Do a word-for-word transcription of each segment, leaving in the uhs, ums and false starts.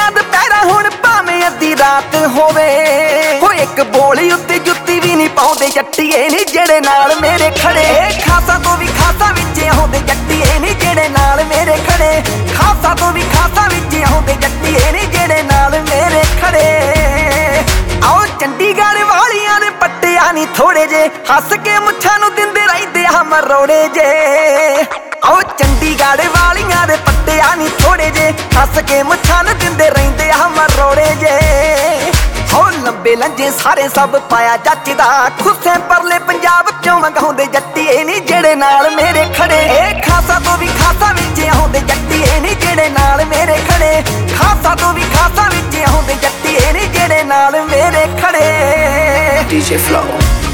ਹੋਈਆਂ ਦੁਪਹਿਰਾਂ ਹੁਣ ਭਾਵੇਂ ਅੱਧੀ ਰਾਤ ਹੋਵੇ ਹੋ ਇੱਕ ਬੋਲੀ ਉੱਤੇ ਜੁੱਤੀ ਵੀ ਨਹੀਂ ਪਾਉਂਦੇ ਜੱਟੀਏ ਨੀ ਜਿਹੜੇ ਨਾਲ ਮੇਰੇ ਖੜੇ ਖਾਸਾ ਤੋਂ ਵੀ ਖਾਸਾ ਵਿੱਚ ਆਉਂਦੇ ਜੱਟੀਏ ਨੀ ਜਿਹੜੇ ਨਾਲ ਮੇਰੇ ਖੜੇ ਖਾਸਾ ਤੋਂ ਵੀ ਖਾਸਾ ਵਿੱਚ ਆਉਂਦੇ ਜੱਟੀਏ ਨੀ ਜਿਹੜੇ ਨਾਲ ਮੇਰੇ ਖੜੇ ਆਓ ਚੰਡੀਗੜ੍ਹ ਵਾਲੀਆਂ ਦੇ ਪੱਟਿਆ ਨੀ ਥੋੜੇ ਜੇ ਹੱਸ ਕੇ ਮੁੱਛਾਂ ਨੂੰ ਦਿੰਦੇ ਰਹਿੰਦੇ ਆ ਮਰੋੜੇ ਜੇ ਆਓ ਚੰਡੀਗੜ੍ਹ ਵਾਲੀਆਂ ਦੇ ਪੱਟਿਆ ਨੀ ਥੋੜੇ ਜੇ ਹੱਸ ਕੇ ਮੁੱਛਾਂ ਨੂੰ ਦਿੰਦੇ ਰਹਿੰਦੇ ਆ ਮਰੋੜੇ ਜੇ ਹੋ ਲੰਬੇ ਲੰਜੇ ਸਾਰੇ ਸਭ ਪਾਇਆ ਜੱਚਦਾ ਖੁੱਸੇ ਪਰਲੇ ਪੰਜਾਬ ਚੋਂ ਮੰਗਾਉਂਦੇ ਜੱਟੀਏ ਨੀ ਜਿਹੜੇ ਨਾਲ ਮੇਰੇ ਖੜੇ ਖਾਸਾ ਤੋਂ ਵੀ ਖਾਸਾ ਵਿੱਚ ਆਉਂਦੇ ਜੱਟੀਏ ਨੀ ਜਿਹੜੇ ਨਾਲ ਮੇਰੇ ਖੜੇ ਖਾਸਾ ਤੋਂ ਵੀ ਖਾਸਾ ਵਿੱਚ ਆਉਂਦੇ ਜੱਟੀਏ ਨੀ ਜਿਹੜੇ ਨਾਲ ਮੇਰੇ ਖੜੇ ਡੀ ਜੇ Flow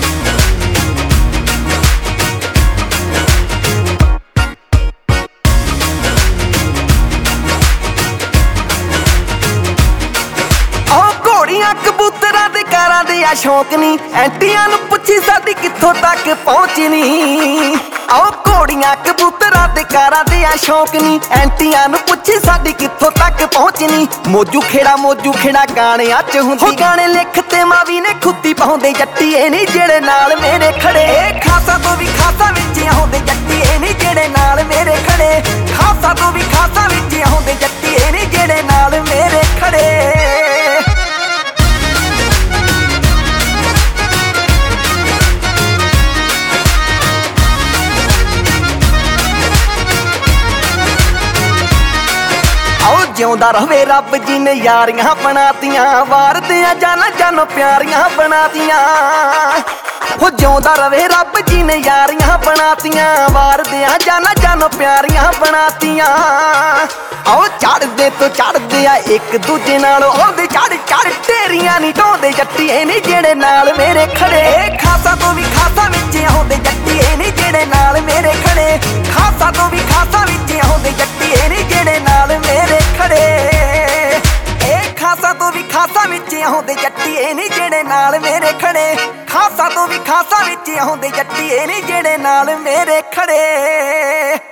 ਕਬੂਤਰਾਂ ਦੇ ਕਾਰਾਂ ਦੇ ਆ ਸ਼ੌਕ ਨੀ ਐਂਟੀਆਂ ਨੂੰ ਪੁੱਛੀ ਸਾਡੀ ਕਿੱਥੋਂ ਤੱਕ ਪਹੁੰਚਣੀ ਆਓ ਘੋੜੀਆਂ ਕਬੂਤਰਾਂ ਦੇ ਕਾਰਾਂ ਦੇ ਆ ਸ਼ੌਕ ਨੀ ਐਂਟੀਆਂ ਨੂੰ ਪੁੱਛੀ ਸਾਡੀ ਕਿੱਥੋਂ ਤੱਕ ਪਹੁੰਚਣੀ ਮੋਜੂ ਖੇੜਾ ਮੋਜੂ ਖੇੜਾ ਗਾਣਿਆਂ ਚ ਹੁੰਦੀ ਗਾਣੇ ਲਿਖ ਤੇ ਮਾਵੀ ਨੇ ਖੁੱਤੀ ਪਾਉਂਦੇ ਜੱਟੀਏ ਨੀ ਜਿਹੜੇ ਨਾਲ ਮੇਰੇ ਖੜੇ ਖਾਸਾ ਤੋਂ ਵੀ ਖਾਸਾ ਵਿੱਚ ਆਉਂਦੇ ਜੱਟੀਏ ਨੀ ਜਿਹੜੇ ਨਾਲ ਮੇਰੇ ਖੜੇ ਖਾਸਾ ਤੋਂ ਵੀ ਖਾਸਾ ਵਿੱਚ ਆਉਂਦੇ ਜੱਟੀਏ ਨੀ ਜਿਹੜੇ ਨਾਲ ਮੇਰੇ ਖੜੇ ਜਿਉਂਦਾ ਰਵੇ ਰੱਬ ਜੀ ਨੇ ਯਾਰੀਆਂ ਬਣਾਤੀਆਂ ਵਾਰਦਿਆਂ ਜਾਨਾਂ ਜਾਨੋਂ ਪਿਆਰੀਆਂ ਬਣਾਤੀਆਂ ਹੋ ਜਿਉਂਦਾ ਰਵੇ ਰੱਬ ਜੀ ਨੇ ਯਾਰੀਆਂ ਬਣਾਤੀਆਂ ਵਾਰਦਿਆਂ ਜਾਨਾਂ ਜਾਨੋਂ ਪਿਆਰੀਆਂ ਬਣਾਤੀਆਂ ਆਓ ਚੜਦੇ ਤੋਂ ਚੜਦੇ ਆ ਇੱਕ ਦੂਜੇ ਨਾਲ ਉਹਦੇ ਚੜ ਚੜ ਢੇਰੀਆਂ ਨਹੀਂ ਢਾਉਂਦੇ ਜੱਟੀਏ ਨੀ ਜਿਹੜੇ ਨਾਲ ਮੇਰੇ ਖੜੇ ਖਾਸਾ ਤੋਂ ਵੀ ਖਾਸਾ ਵਿੱਚ ਆਉਂਦੇ ਜੱਟੀਏ ਨੀ ਜਿਹੜੇ ਨਾਲ ਮੇਰੇ ਖੜੇ ਖਾਸਾ ਤੋਂ ਵੀ ਖਾਸਾ ਵਿੱਚ ਆਉਂਦੇ ਜੱਟੀਏ ਨੀ ਜਿਹੜੇ ਨਾਲ ਮੇਰੇ ਖੜੇ ਇਹ ਖਾਸਾ ਤੋਂ ਵੀ ਖਾਸਾ ਵਿੱਚ ਆਉਂਦੇ ਜੱਟੀਏ ਨੀ ਜਿਹੜੇ ਨਾਲ ਮੇਰੇ ਖੜੇ ਖਾਸਾ ਤੋਂ ਵੀ ਖਾਸਾ ਵਿੱਚ ਆਉਂਦੇ ਜੱਟੀਏ ਨੀ ਜਿਹੜੇ ਨਾਲ ਮੇਰੇ ਖੜੇ।